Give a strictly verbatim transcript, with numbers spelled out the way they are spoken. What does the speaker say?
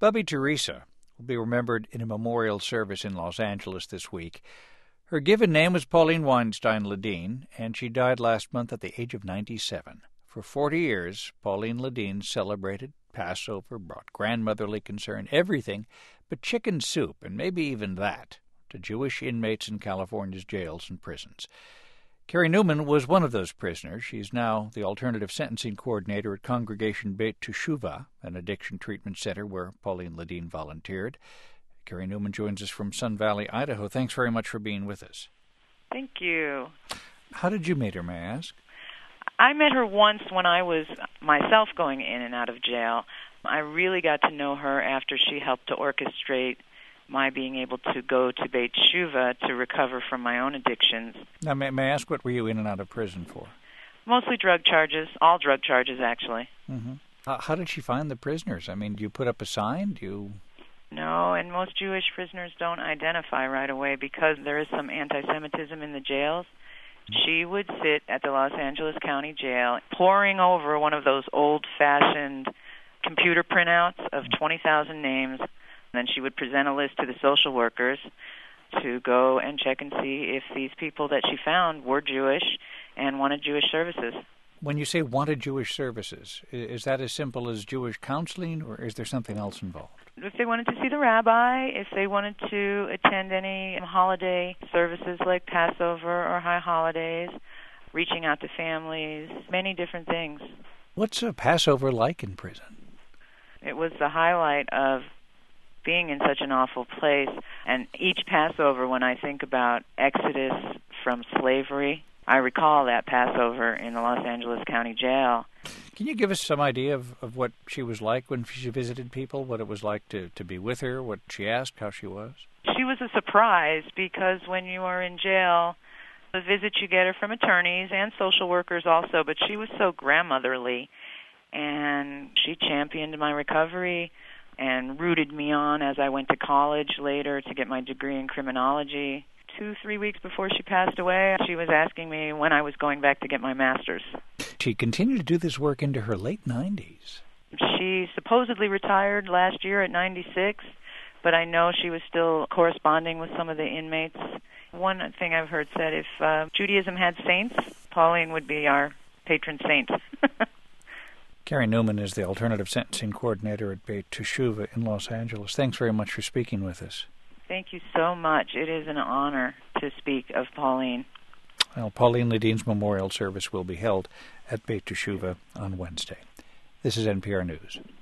Bubby Teresa will be remembered in a memorial service in Los Angeles this week. Her given name was Pauline Weinstein Ledeen, and she died last month at the age of ninety-seven. For forty years, Pauline Ledeen celebrated Passover, brought grandmotherly concern, everything but chicken soup, and maybe even that, to Jewish inmates in California's jails and prisons. Carrie Newman was one of those prisoners. She's now the alternative sentencing coordinator at Congregation Beit Teshuvah, an addiction treatment center where Pauline Ledeen volunteered. Carrie Newman joins us from Sun Valley, Idaho. Thanks very much for being with us. Thank you. How did you meet her, may I ask? I met her once when I was myself going in and out of jail. I really got to know her after she helped to orchestrate my being able to go to Beit Teshuvah to recover from my own addictions. Now, may, may I ask, what were you in and out of prison for? Mostly drug charges, all drug charges, actually. Mm-hmm. How, how did she find the prisoners? I mean, do you put up a sign? Do you... No, and most Jewish prisoners don't identify right away because there is some anti-Semitism in the jails. She would sit at the Los Angeles County Jail poring over one of those old-fashioned computer printouts of twenty thousand names. Then she would present a list to the social workers to go and check and see if these people that she found were Jewish and wanted Jewish services. When you say wanted Jewish services, is that as simple as Jewish counseling, or is there something else involved? If they wanted to see the rabbi, if they wanted to attend any holiday services like Passover or high holidays, reaching out to families, many different things. What's a Passover like in prison? It was the highlight of being in such an awful place. And each Passover, when I think about Exodus from slavery, I recall that Passover in the Los Angeles County Jail. Can you give us some idea of, of what she was like when she visited people, what it was like to, to be with her, what she asked, how she was? She was a surprise because when you are in jail, the visits you get are from attorneys and social workers also, but she was so grandmotherly, and she championed my recovery and rooted me on as I went to college later to get my degree in criminology. Two, three weeks before she passed away, she was asking me when I was going back to get my master's. She continued to do this work into her late nineties. She supposedly retired last year at ninety-six, but I know she was still corresponding with some of the inmates. One thing I've heard said, if uh, Judaism had saints, Pauline would be our patron saint. Carrie Newman is the alternative sentencing coordinator at Beit Teshuvah in Los Angeles. Thanks very much for speaking with us. Thank you so much. It is an honor to speak of Pauline. Well, Pauline Ledeen's memorial service will be held at Beit Teshuvah on Wednesday. This is N P R News.